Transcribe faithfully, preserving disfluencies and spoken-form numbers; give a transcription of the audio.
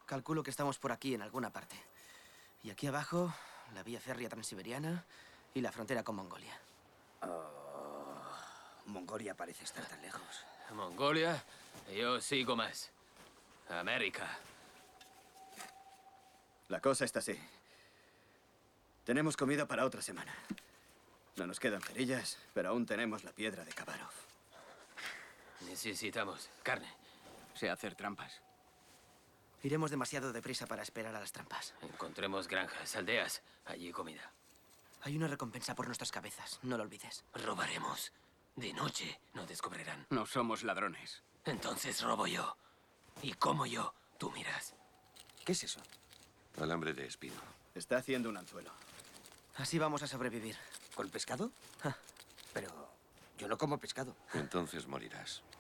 Calculo que estamos por aquí en alguna parte. Y aquí abajo, la vía férrea transiberiana y la frontera con Mongolia. Oh, Mongolia parece estar tan lejos. ¿Mongolia? Yo sigo más. América. La cosa está así. Tenemos comida para otra semana. No nos quedan cerillas, pero aún tenemos la piedra de Khabarov. Necesitamos carne. Sé hacer trampas. Iremos demasiado deprisa para esperar a las trampas. Encontremos granjas, aldeas. Allí comida. Hay una recompensa por nuestras cabezas, no lo olvides. Robaremos. De noche no descubrirán. No somos ladrones. Entonces robo yo. Y como yo, tú miras. ¿Qué es eso? Alambre de espino. Está haciendo un anzuelo. Así vamos a sobrevivir. ¿Con pescado? Ah. Pero yo no como pescado. Entonces morirás.